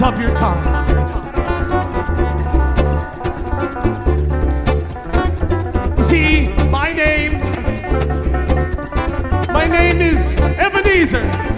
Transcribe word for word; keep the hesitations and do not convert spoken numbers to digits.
of your tongue. See, my name, my name is Ebenezer.